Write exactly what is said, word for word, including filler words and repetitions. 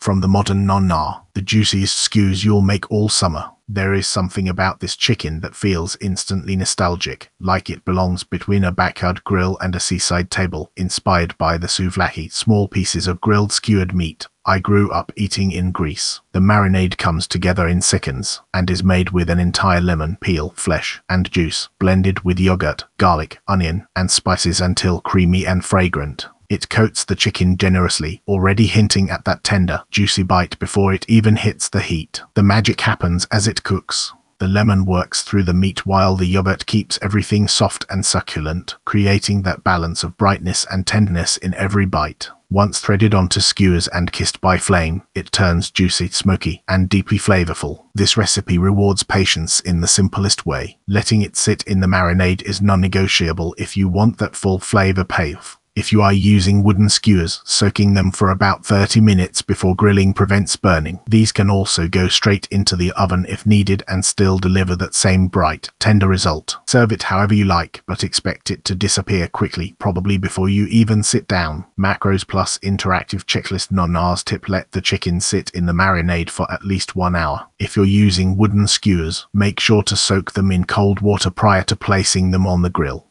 From the modern nonna, the juiciest skews you'll make all summer. There is something about this chicken that feels instantly nostalgic, like it belongs between a backyard grill and a seaside table, inspired by the souvlaki, small pieces of grilled skewered meat I grew up eating in Greece. The marinade comes together in seconds, and is made with an entire lemon peel, flesh, and juice, blended with yogurt, garlic, onion, and spices until creamy and fragrant. It coats the chicken generously, already hinting at that tender, juicy bite before it even hits the heat. The magic happens as it cooks. The lemon works through the meat while the yogurt keeps everything soft and succulent, creating that balance of brightness and tenderness in every bite. Once threaded onto skewers and kissed by flame, it turns juicy, smoky, and deeply flavorful. This recipe rewards patience in the simplest way. Letting it sit in the marinade is non-negotiable if you want that full flavor payoff. If you are using wooden skewers, soaking them for about thirty minutes before grilling prevents burning. These can also go straight into the oven if needed and still deliver that same bright, tender result. Serve it however you like, but expect it to disappear quickly, probably before you even sit down. Macros Plus Interactive Checklist Nonna's tip: let the chicken sit in the marinade for at least one hour. If you're using wooden skewers, make sure to soak them in cold water prior to placing them on the grill.